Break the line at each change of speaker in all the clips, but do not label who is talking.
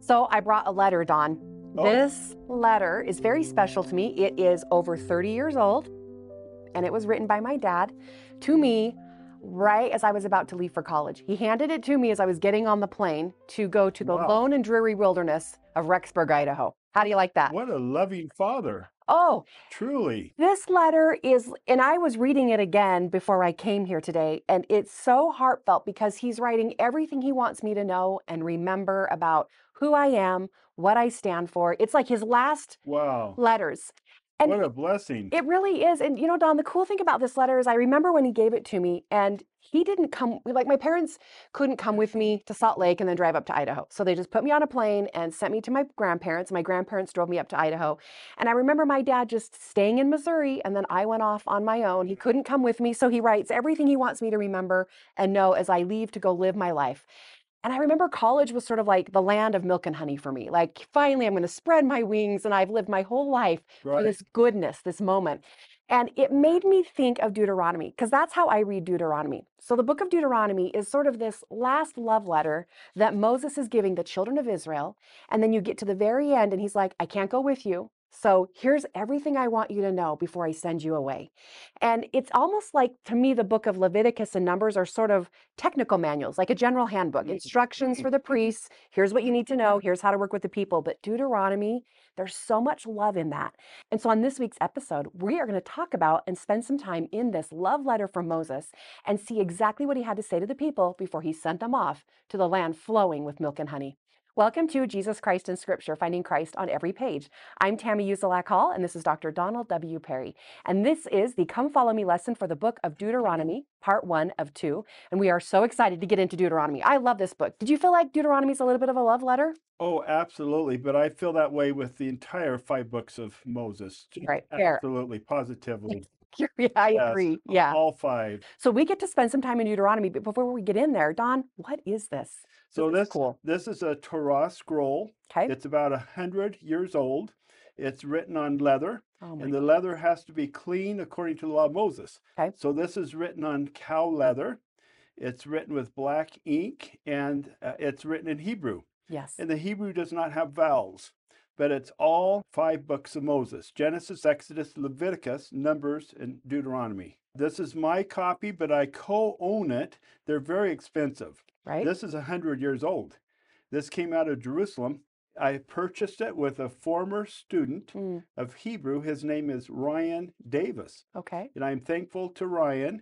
So I brought a letter, Dawn.
Oh,
This letter is very special to me. It is over 30 years old, and it was written by my dad to me right as I was about to leave for college. He handed it to me as I was getting on the plane to go to the
wow.
lone and dreary wilderness of Rexburg, Idaho. How do you like that?
What a loving father.
Oh,
Truly.
this letter is, and I was reading it again before I came here today, and it's so heartfelt because he's writing everything he wants me to know and remember about who I am, what I stand for. It's like his last
Wow.
letters. And
What a blessing.
it really is. And Don, the cool thing about this letter is I remember when he gave it to me and he didn't come, like my parents couldn't come with me to Salt Lake and then drive up to Idaho. So they just put me on a plane and sent me to my grandparents. My grandparents drove me up to Idaho. And I remember my dad just staying in Missouri and then I went off on my own. He couldn't come with me. So he writes everything he wants me to remember and know as I leave to go live my life. And I remember college was sort of like the land of milk and honey for me. Like, finally, I'm going to spread my wings, and I've lived my whole life for
Right.
this goodness, this moment. And it made me think of Deuteronomy, because that's how I read Deuteronomy. So the book of Deuteronomy is sort of this last love letter that Moses is giving the children of Israel. And then you get to the very end, and he's like, I can't go with you. So here's everything I want you to know before I send you away. And it's almost like, to me, the book of Leviticus and Numbers are sort of technical manuals, like a general handbook, instructions for the priests. Here's what you need to know. Here's how to work with the people. But Deuteronomy, there's so much love in that. And so on this week's episode, we are going to talk about and spend some time in this love letter from Moses and see exactly what he had to say to the people before he sent them off to the land flowing with milk and honey. Welcome to Jesus Christ in Scripture, Finding Christ on Every Page. I'm Tammy Uzelak Hall, and this is Dr. Donald W. Perry. And this is the Come Follow Me lesson for the book of Deuteronomy, part 1 of 2. And we are so excited to get into Deuteronomy. I love this book. Did you feel like Deuteronomy is a little bit of a love letter?
Oh, absolutely. But I feel that way with the entire 5 books of Moses.
Right, fair.
Absolutely, positively.
Yeah, I
Yes,
agree. Yeah.
all five.
So we get to spend some time in Deuteronomy, but before we get in there, Don, what is this? This
So
is
this
cool.
this is a Torah scroll.
Okay.
It's about 100 years old. It's written on leather,
Oh my.
and the leather has to be clean according to the law of Moses.
Okay.
So this is written on cow leather. It's written with black ink, and it's written in Hebrew.
Yes.
And the Hebrew does not have vowels, but it's all 5 books of Moses: Genesis, Exodus, Leviticus, Numbers, and Deuteronomy. This is my copy, but I co-own it. They're very expensive.
Right.
This is 100 years old. This came out of Jerusalem. I purchased it with a former student of Hebrew. His name is Ryan Davis,
Okay.
and I'm thankful to Ryan.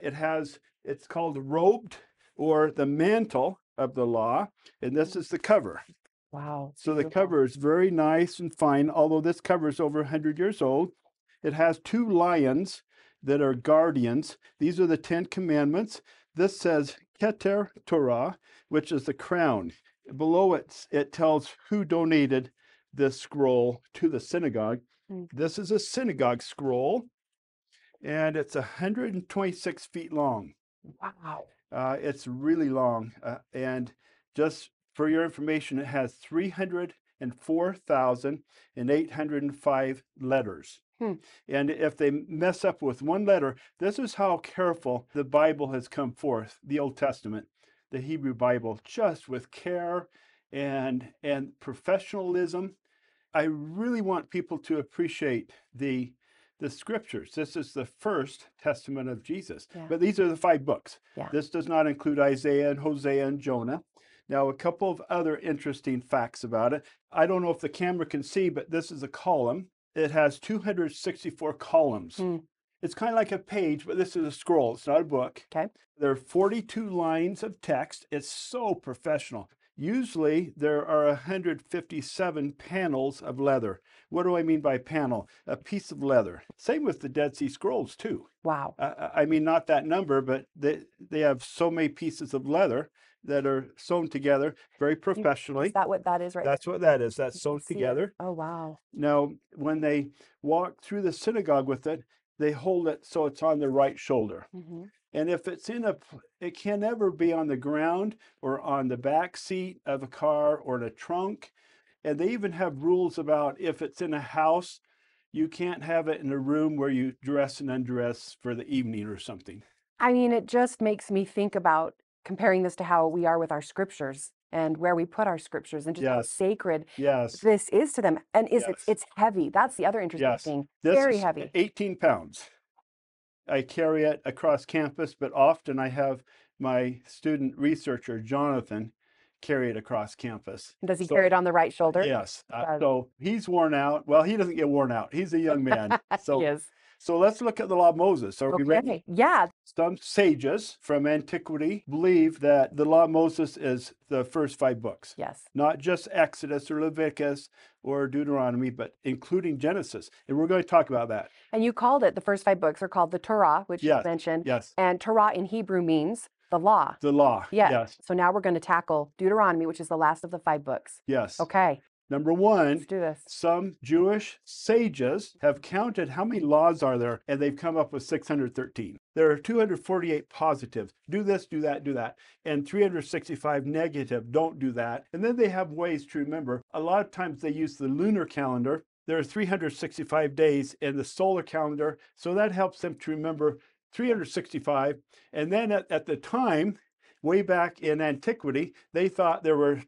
It's called Robed, or the Mantle of the Law, and this is the cover.
Wow.
So the
Beautiful.
cover is very nice and fine, although this cover is over 100 years old. It has 2 lions that are guardians. These are the 10 Commandments. This says Keter Torah, which is the crown. Below it tells who donated this scroll to the synagogue.
Mm.
This is a synagogue scroll, and it's 126 feet long.
Wow.
It's really long. And just for your information, it has 304,805 letters. And if they mess up with one letter, this is how careful the Bible has come forth, the Old Testament, the Hebrew Bible, just with care and professionalism. I really want people to appreciate the scriptures. This is the first testament of Jesus,
Yeah.
but these are the 5 books.
Yeah.
This does not include Isaiah and Hosea and Jonah. Now, a couple of other interesting facts about it. I don't know if the camera can see, but this is a column. It has 264 columns. It's kind of like a page, but this is a scroll. It's not a book.
Okay.
There are 42 lines of text. It's so professional. Usually there are 157 panels of leather. What do I mean by panel? A piece of leather. Same with the Dead Sea Scrolls too.
Wow.
I mean, not that number, but they have so many pieces of leather that are sewn together very professionally.
Is that what that is right
That's what that is. That's
there?
sewn
See it?
together.
Oh, wow.
Now, when they walk through the synagogue with it, they hold it so it's on the right shoulder. And if it's it can never be on the ground or on the back seat of a car or in a trunk. And they even have rules about if it's in a house, you can't have it in a room where you dress and undress for the evening or something.
I mean, it just makes me think about comparing this to how we are with our scriptures. and where we put our scriptures and just how
Yes.
sacred
Yes.
this is to them. And
Yes.
it's heavy. That's the other interesting
Yes.
thing.
This
Very
is
heavy.
18 pounds. I carry it across campus, but often I have my student researcher, Jonathan, carry it across campus.
And does he carry it on the right shoulder?
Yes.
Does.
So he's worn out. Well, he doesn't get worn out. He's a young man.
He
So,
is.
so let's look at the law of Moses. Are we ready?
Okay. Yeah.
Some sages from antiquity believe that the law of Moses is the first 5 books.
Yes.
Not just Exodus or Leviticus or Deuteronomy, but including Genesis. And we're going to talk about that.
And you called it, the first 5 books are called the Torah, which you
Yes.
mentioned.
Yes.
And Torah in Hebrew means the law.
The law.
Yes.
Yes.
So now we're going to tackle Deuteronomy, which is the last of the 5 books.
Yes.
Okay.
Number 1,
Let's do this.
some Jewish sages have counted how many laws are there, and they've come up with 613. There are 248 positives. Do this, do that, do that. And 365 negative. Don't do that. And then they have ways to remember. A lot of times they use the lunar calendar. There are 365 days in the solar calendar. So that helps them to remember 365. And then at the time, way back in antiquity, they thought there were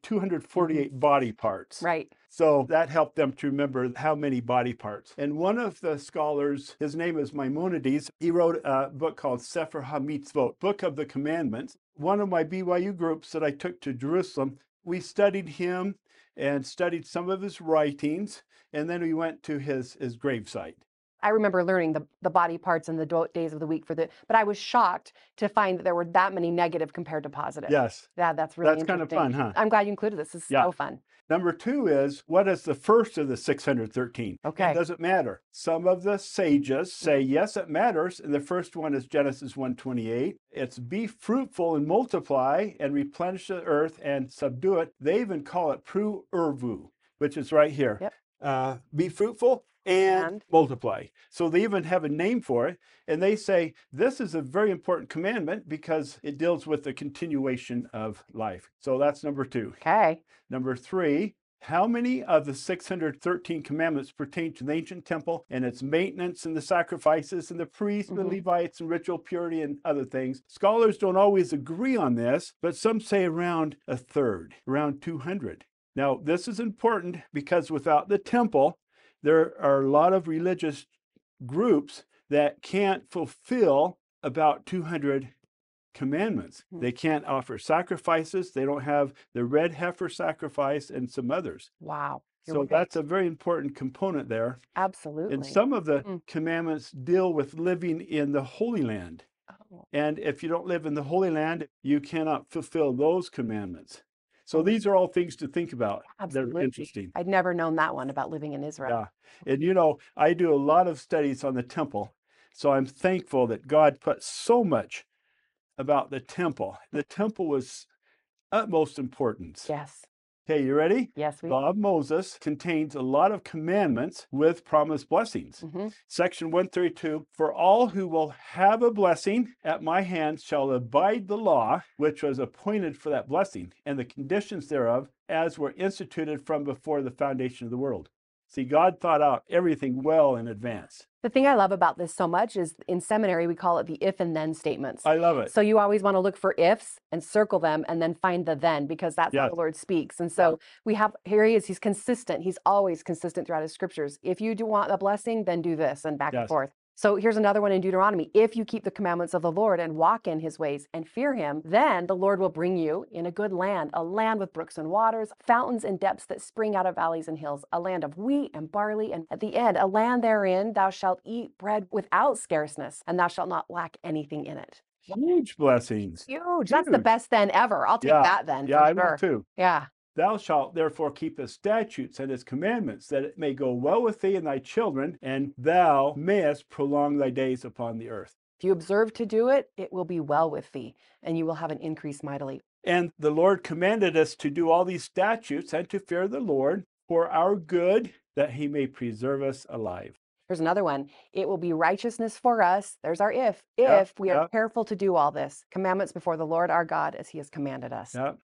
248 body parts.
Right.
So that helped them to remember how many body parts. And one of the scholars, his name is Maimonides, he wrote a book called Sefer HaMitzvot, Book of the Commandments. One of my BYU groups that I took to Jerusalem, we studied him and studied some of his writings, and then we went to his gravesite.
I remember learning the body parts and the days of the week but I was shocked to find that there were that many negative compared to positive.
Yes.
Yeah, that's really
That's kind of
interesting.
fun, huh?
I'm glad you included this. This is
Yeah.
so fun.
Number 2 is, what is the first of the 613?
Okay.
It doesn't matter. Some of the sages say, yes, it matters. And the first one is Genesis 1:28. It's be fruitful and multiply and replenish the earth and subdue it. They even call it pru urvu, which is right here.
Yep.
Be fruitful and multiply. So they even have a name for it. And they say this is a very important commandment because it deals with the continuation of life. So that's number 2.
Okay.
Number 3, how many of the 613 commandments pertain to the ancient temple and its maintenance and the sacrifices and the priests, the Levites and ritual purity and other things? Scholars don't always agree on this, but some say around a third, around 200. Now, this is important because without the temple, there are a lot of religious groups that can't fulfill about 200 commandments. They can't offer sacrifices. They don't have the red heifer sacrifice and some others.
Wow.
So that's a very important component there.
Absolutely.
And some of the commandments deal with living in the Holy Land.
Oh.
And if you don't live in the Holy Land, you cannot fulfill those commandments. So these are all things to think about.
Absolutely.
They're interesting.
I'd never known that one about living in Israel.
Yeah. And you know, I do a lot of studies on the temple. So I'm thankful that God put so much about the temple. The temple was utmost importance.
Yes.
Okay, you ready?
Yes,
The Law of Moses contains a lot of commandments with promised blessings. Section 132, for all who will have a blessing at my hand shall abide the law, which was appointed for that blessing, and the conditions thereof, as were instituted from before the foundation of the world. See, God thought out everything well in advance.
The thing I love about this so much is in seminary, we call it the if and then statements.
I love it.
So you always want to look for ifs and circle them and then find the then, because that's how the Lord speaks. And so we have, here he is, he's consistent. He's always consistent throughout his scriptures. If you do want a blessing, then do this, and back and forth. So here's another one in Deuteronomy. If you keep the commandments of the Lord and walk in his ways and fear him, then the Lord will bring you in a good land, a land with brooks and waters, fountains and depths that spring out of valleys and hills, a land of wheat and barley. And at the end, a land therein thou shalt eat bread without scarceness, and thou shalt not lack anything in it.
Huge blessings.
Huge. That's the best then ever. I'll take that then.
Yeah, I
for sure.
will too.
Yeah.
Thou shalt therefore keep his statutes and his commandments, that it may go well with thee and thy children, and thou mayest prolong thy days upon the earth.
If you observe to do it, it will be well with thee, and you will have an increase mightily.
And the Lord commanded us to do all these statutes and to fear the Lord for our good, that he may preserve us alive.
Here's another one. It will be righteousness for us. There's our if we are careful to do all this. Commandments before the Lord our God as he has commanded us.
Yeah.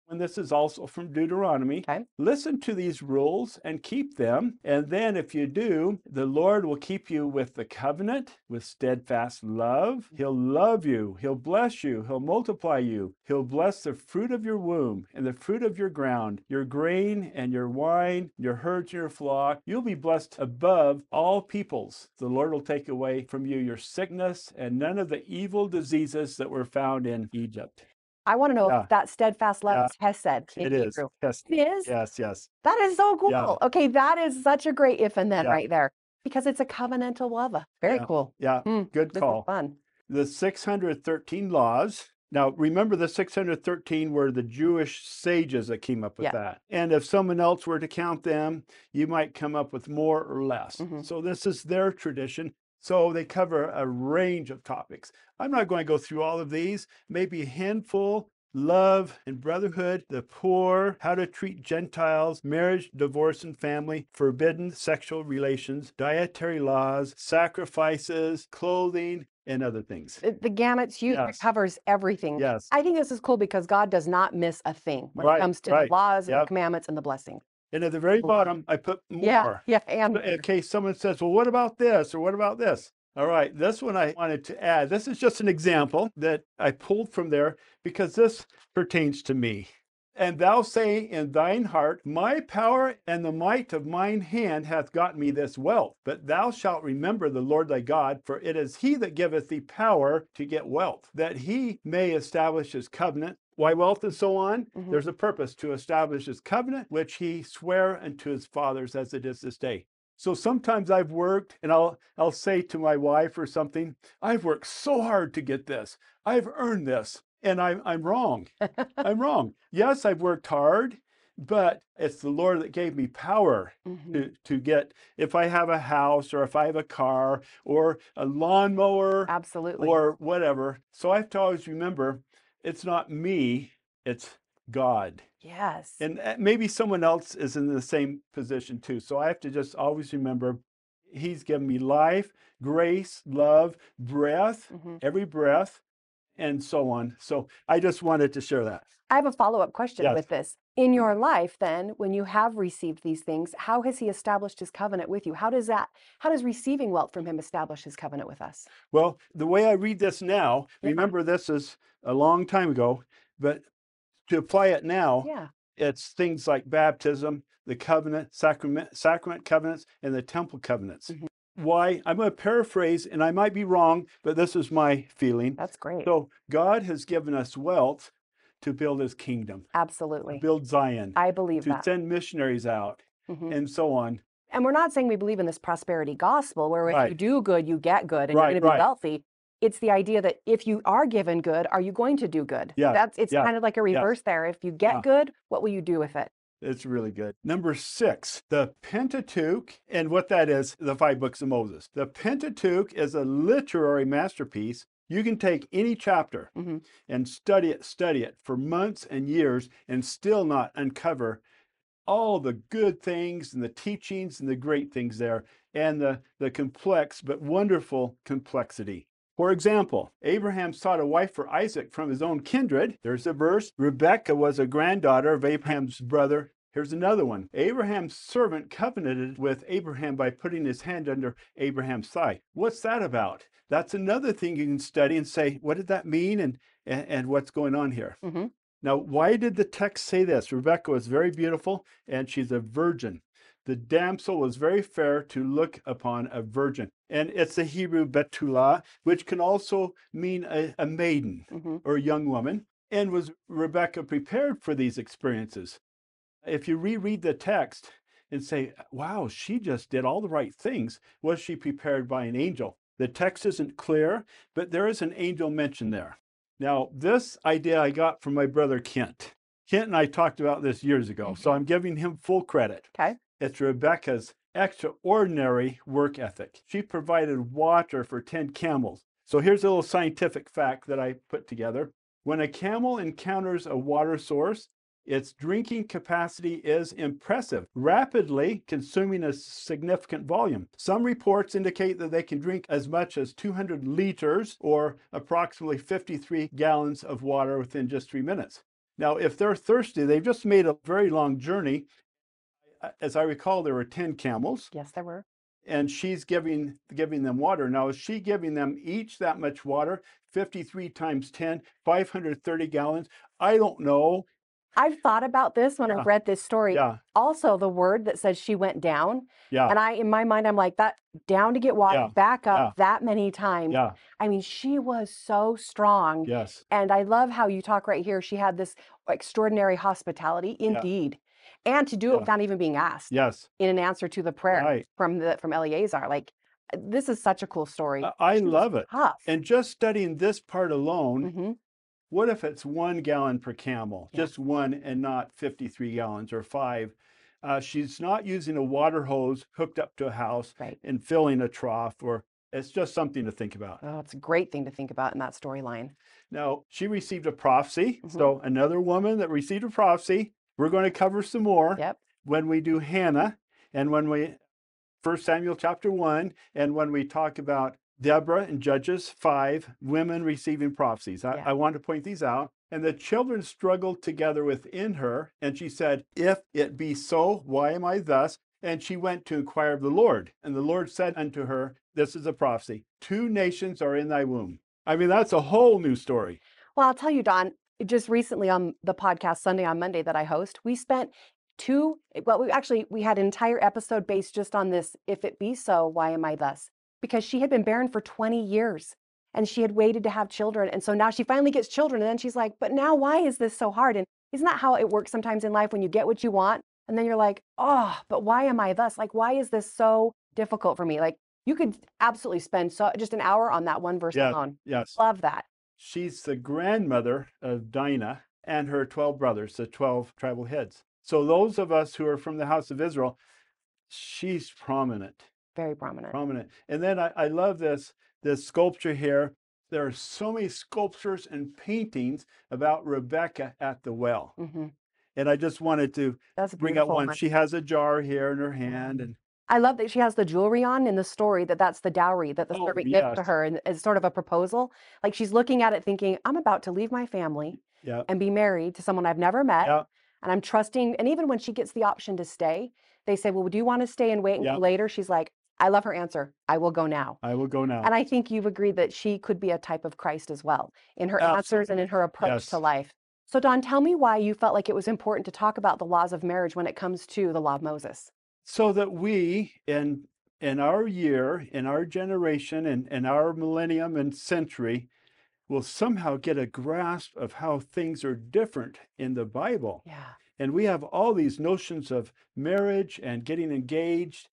And this is also from Deuteronomy.
Okay.
Listen to these rules and keep them. And then if you do, the Lord will keep you with the covenant, with steadfast love. He'll love you. He'll bless you. He'll multiply you. He'll bless the fruit of your womb and the fruit of your ground, your grain and your wine, your herds and your flock. You'll be blessed above all peoples. The Lord will take away from you your sickness and none of the evil diseases that were found in Egypt.
I want to know
Yeah.
if that steadfast love
Yeah.
is hesed in
It is.
Hebrew.
Yes.
It is?
Yes. Yes.
That is so
Yeah.
cool. Okay, that is such a great if and then
Yeah.
right there because it's a covenantal love. Very
Yeah.
cool.
Yeah. Good
This is
call.
fun.
The 613 laws. Now, remember the 613 were the Jewish sages that came up with
Yeah.
that. And if someone else were to count them, you might come up with more or less.
Mhm.
So this is their tradition. So they cover a range of topics. I'm not going to go through all of these, maybe a handful. Love and brotherhood, the poor, how to treat Gentiles, marriage, divorce, and family, forbidden sexual relations, dietary laws, sacrifices, clothing, and other things.
The gamut's huge. It
Yes.
covers everything.
Yes.
I think this is cool because God does not miss a thing when it
Right,
comes to the
right.
laws and the
Yep.
commandments and the blessings.
And at the very
Cool.
bottom, I put
Yeah,
more.
yeah, and
In case someone says, well, what about this? Or what about this? All right, this one I wanted to add. This is just an example that I pulled from there because this pertains to me. And thou say in thine heart, my power and the might of mine hand hath got me this wealth. But thou shalt remember the Lord thy God, for it is he that giveth thee power to get wealth, that he may establish his covenant. Why wealth and so on?
Mhm.
There's a purpose to establish his covenant, which he sware unto his fathers as it is this day. So sometimes I've worked and I'll say to my wife or something, I've worked so hard to get this. I've earned this. And I'm wrong. I'm wrong. Yes, I've worked hard, but it's the Lord that gave me power
Mhm.
to get, if I have a house or if I have a car or a lawnmower
Absolutely.
or whatever. So I have to always remember it's not me, it's God.
Yes.
And maybe someone else is in the same position too. So I have to just always remember he's given me life, grace, love, breath,
Mhm.
every breath, and so on. So I just wanted to share that.
I have a follow-up question
Yes.
with this. In your life, then, when you have received these things, how has he established his covenant with you? How does receiving wealth from him establish his covenant with us?
Well, the way I read this now,
Yeah.
remember this is a long time ago, but to apply it now,
Yeah.
it's things like baptism, the covenant, sacrament covenants, and the temple covenants.
Mhm.
Why? I'm going to paraphrase, and I might be wrong, but this is my feeling.
That's great.
So God has given us wealth to build his kingdom, to
Absolutely.
build Zion,
I believe
to
that.
send missionaries out,
Mhm.
and so on.
And we're not saying we believe in this prosperity gospel where if you
Right.
do good, you get good and you're
Right,
going to be
right.
wealthy. It's the idea that if you are given good, are you going to do good?
Yeah,
It's
yeah,
kind of like a
yes.
reverse there. If you get
Yeah.
good, what will you do with it?
It's really good. Number 6, the Pentateuch, and what that is, the 5 books of Moses. The Pentateuch is a literary masterpiece. You can take any chapter
Mhm.
and study it for months and years and still not uncover all the good things and the teachings and the great things there and the complex but wonderful complexity. For example, Abraham sought a wife for Isaac from his own kindred. There's a verse. Rebekah was a granddaughter of Abraham's brother. Here's another one. Abraham's servant covenanted with Abraham by putting his hand under Abraham's thigh. What's that about? That's another thing you can study and say, what did that mean and what's going on here?
Mhm.
Now, why did the text say this? Rebekah was very beautiful and she's a virgin. The damsel was very fair to look upon, a virgin. And it's the Hebrew Betula, which can also mean a maiden
Mhm.
or a young woman. And was Rebekah prepared for these experiences? If you reread the text and say, wow, she just did all the right things, was she prepared by an angel? The text isn't clear, but there is an angel mentioned there. Now, this idea I got from my brother Kent. Kent and I talked about this years ago, so I'm giving him full credit.
Okay.
It's Rebekah's extraordinary work ethic. She provided water for 10 camels. So here's a little scientific fact that I put together. When a camel encounters a water source, its drinking capacity is impressive, rapidly consuming a significant volume. Some reports indicate that they can drink as much as 200 liters or approximately 53 gallons of water within just 3 minutes. Now, if they're thirsty, they've just made a very long journey. As I recall, there were 10 camels,
Yes, there were.
and she's giving them water. Now, is she giving them each that much water? 53 times 10, 530 gallons. I don't know.
I've thought about this when I've
Yeah,
read this story.
yeah,
Also, the word that says she went down,
yeah,
and in my mind, I'm like, that down to get water,
yeah,
back up
yeah,
that many times.
yeah,
I mean, she was so strong.
yes,
And I love how you talk right here. She had this extraordinary hospitality,
yeah,
indeed, and to do it
yeah,
without even being asked
yes,
in an answer to the prayer
right.
from Eleazar. Like, this is such a cool story.
I
She was
love it.
tough.
And just studying this part alone,
Hmm.
what if it's 1 gallon per camel,
Yeah,
just one and not 53 gallons or five? She's not using a water hose hooked up to a house
right.
and filling a trough, or it's just something to think about.
Oh, it's a great thing to think about in that storyline.
Now, she received a prophecy.
Hmm.
So, another woman that received a prophecy. We're going to cover some more
Yep.
when we do Hannah and when we 1 Samuel chapter 1, and when we talk about Deborah in Judges 5, women receiving prophecies.
Yeah.
I want to point these out. And the children struggled together within her, and she said, "If it be so, why am I thus?" And she went to inquire of the Lord. And the Lord said unto her, this is a prophecy, 2 nations are in thy womb. I mean, that's a whole new story.
Well, I'll tell you, Don, just recently on the podcast Sunday on Monday that I host, we spent we had an entire episode based just on this. If it be so, why am I thus? Because she had been barren for 20 years and she had waited to have children. And so now she finally gets children. And then she's like, but now why is this so hard? And isn't that how it works sometimes in life when you get what you want? And then you're like, oh, but why am I thus? Like, why is this so difficult for me? Like, you could absolutely spend just an hour on that one verse
Yes,
alone.
yes.
Love that.
She's the grandmother of Dinah and her 12 brothers, the 12 tribal heads. So those of us who are from the house of Israel, she's prominent,
Very prominent.
prominent. And then I love this sculpture here. There are so many sculptures and paintings about Rebecca at the well.
Hmm.
And I just wanted to
That's a
bring out
beautiful
one.
one.
She has a jar here in her hand, and
I love that she has the jewelry on in the story, that's the dowry that the
oh
servant gives to
yes,
her, and as sort of a proposal. Like she's looking at it thinking, I'm about to leave my family
yeah,
and be married to someone I've never met.
yeah,
And I'm trusting. And even when she gets the option to stay, they say, well, do you want to stay and wait and go
yeah.
later? She's like, I love her answer. I will go now.
I will go now.
And I think you've agreed that she could be a type of Christ as well in her answers and
Absolutely.
in her approach to
Yes.
life. So, Don, tell me why you felt like it was important to talk about the laws of marriage when it comes to the law of Moses.
So that we in our year, in our generation, and our millennium and century will somehow get a grasp of how things are different in the Bible.
Yeah.
And we have all these notions of marriage and getting engaged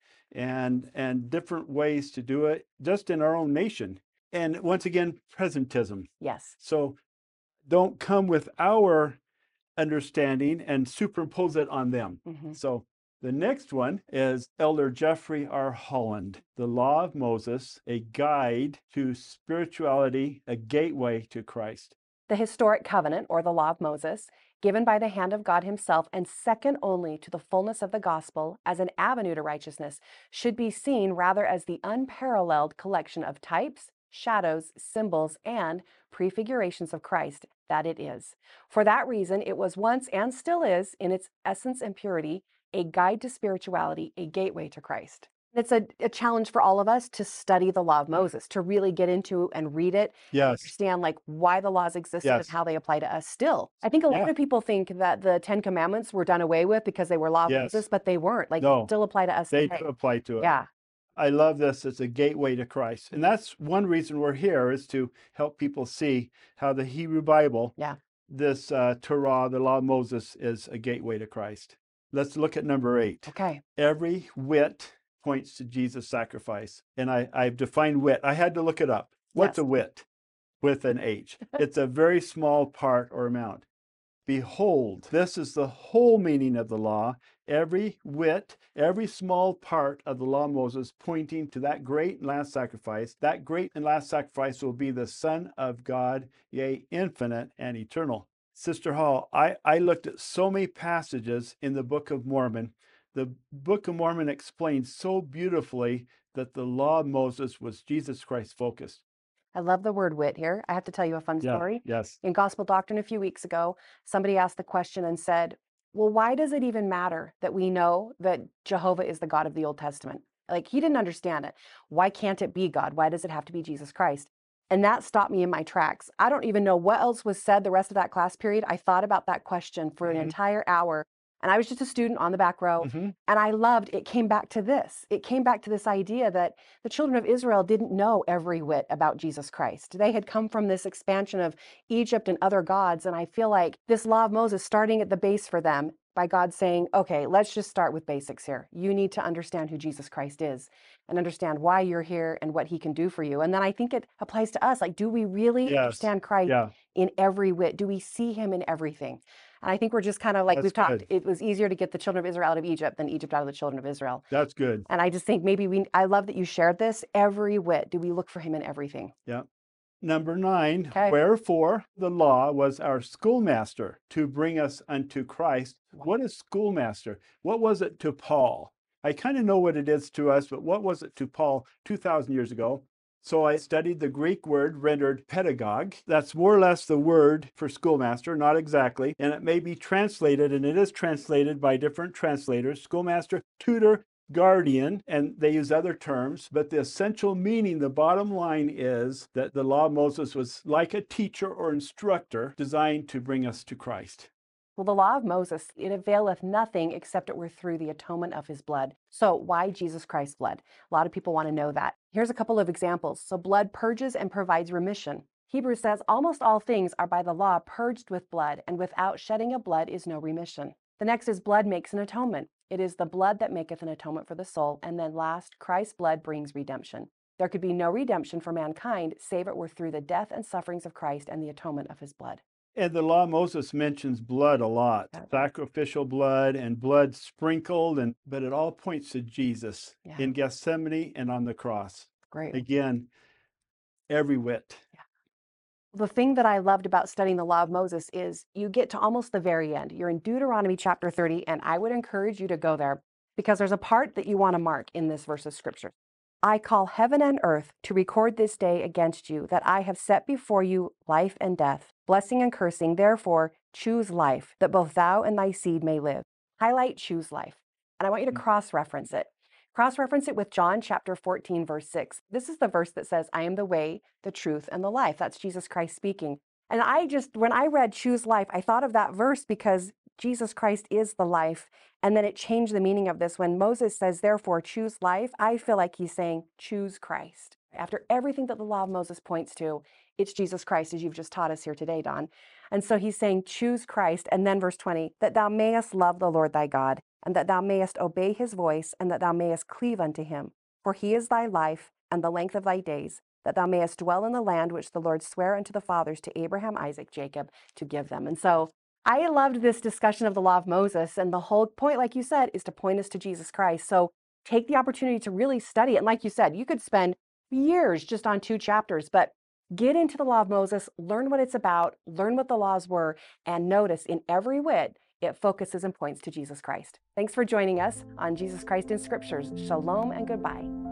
and different ways to do it just in our own nation. And once again, presentism.
Yes.
So don't come with our understanding and superimpose it on them.
Hmm.
So the next one is Elder Jeffrey R. Holland, The Law of Moses, a guide to spirituality, a gateway to Christ.
The historic covenant, or the law of Moses, given by the hand of God himself and second only to the fullness of the gospel as an avenue to righteousness, should be seen rather as the unparalleled collection of types, shadows, symbols, and prefigurations of Christ that it is. For that reason, it was once and still is, in its essence and purity, a guide to spirituality, a gateway to Christ. It's a challenge for all of us to study the law of Moses, to really get into and read it,
Yes,
understand like why the laws existed and
yes,
how they apply to us still. I think a lot
yeah,
of people think that the 10 Commandments were done away with because they were law of
yes.
Moses, but they weren't. Like they
No,
still apply to us
they
today.
do apply to it.
Yeah.
I love this as a gateway to Christ. And that's one reason we're here, is to help people see how the Hebrew Bible,
Yeah.
this Torah, the law of Moses, is a gateway to Christ. Let's look at number 8.
Okay.
Every whit points to Jesus' sacrifice. And I've defined whit. I had to look it up. What's
Yes.
a whit with an H? It's a very small part or amount. Behold, this is the whole meaning of the law, every whit, every small part of the law of Moses pointing to that great and last sacrifice. That great and last sacrifice will be the Son of God, yea, infinite and eternal. Sister Hall, I looked at so many passages in the Book of Mormon. The Book of Mormon explains so beautifully that the law of Moses was Jesus Christ focused.
I love the word wit here. I have to tell you a fun
Yeah.
story.
Yes.
In Gospel Doctrine a few weeks ago, somebody asked the question and said, well, why does it even matter that we know that Jehovah is the God of the Old Testament? Like, he didn't understand it. Why can't it be God? Why does it have to be Jesus Christ? And that stopped me in my tracks. I don't even know what else was said the rest of that class period. I thought about that question for an entire hour. And I was just a student on the back row.
Mhm.
And I loved it. Came back to this. It came back to this idea that the children of Israel didn't know every whit about Jesus Christ. They had come from this expansion of Egypt and other gods. And I feel like this law of Moses starting at the base for them by God saying, okay, let's just start with basics here. You need to understand who Jesus Christ is and understand why you're here and what he can do for you. And then I think it applies to us. Like, do we really
Yes.
understand Christ
Yeah.
in every whit? Do we see him in everything? And I think we're just kind of like
That's
we've talked,
good.
it was easier to get the children of Israel out of Egypt than Egypt out of the children of Israel.
That's good.
And I just think maybe I love that you shared this. Every whit, do we look for him in everything?
Yeah. Number 9,
Okay.
wherefore the law was our schoolmaster to bring us unto Christ. What is schoolmaster? What was it to Paul? I kind of know what it is to us, but what was it to Paul 2,000 years ago? So I studied the Greek word rendered pedagogue. That's more or less the word for schoolmaster, not exactly. And it may be translated, and it is translated by different translators, schoolmaster, tutor, guardian, and they use other terms, but the essential meaning, the bottom line is that the law of Moses was like a teacher or instructor designed to bring us to Christ.
Well, the law of Moses, it availeth nothing except it were through the atonement of his blood. So why Jesus Christ's blood? A lot of people want to know that. Here's a couple of examples. So blood purges and provides remission. Hebrews says almost all things are by the law purged with blood, and without shedding of blood is no remission. The next is blood makes an atonement. It is the blood that maketh an atonement for the soul. And then last, Christ's blood brings redemption. There could be no redemption for mankind save it were through the death and sufferings of Christ and the atonement of his blood.
And the law of Moses mentions blood a lot, sacrificial blood and blood sprinkled, but it all points to Jesus in Gethsemane and on the cross.
Great.
Again, every whit.
The thing that I loved about studying the law of Moses is you get to almost the very end. You're in Deuteronomy chapter 30, and I would encourage you to go there because there's a part that you want to mark in this verse of scripture. I call heaven and earth to record this day against you, that I have set before you life and death, blessing and cursing. Therefore, choose life, that both thou and thy seed may live. Highlight choose life. And I want you to cross-reference it. Cross-reference it with John chapter 14, verse 6. This is the verse that says, I am the way, the truth, and the life. That's Jesus Christ speaking. And when I read choose life, I thought of that verse because Jesus Christ is the life. And then it changed the meaning of this. When Moses says, therefore, choose life, I feel like he's saying, choose Christ. After everything that the law of Moses points to, it's Jesus Christ, as you've just taught us here today, Don. And so he's saying, choose Christ. And then verse 20, that thou mayest love the Lord thy God, and that thou mayest obey his voice, and that thou mayest cleave unto him. For he is thy life, and the length of thy days, that thou mayest dwell in the land which the Lord sware unto the fathers, to Abraham, Isaac, Jacob, to give them. And so I loved this discussion of the law of Moses, and the whole point, like you said, is to point us to Jesus Christ. So take the opportunity to really study it. And like you said, you could spend years just on 2 chapters, but get into the law of Moses, learn what it's about, learn what the laws were, and notice in every whit, it focuses and points to Jesus Christ. Thanks for joining us on Jesus Christ in Scriptures. Shalom and goodbye.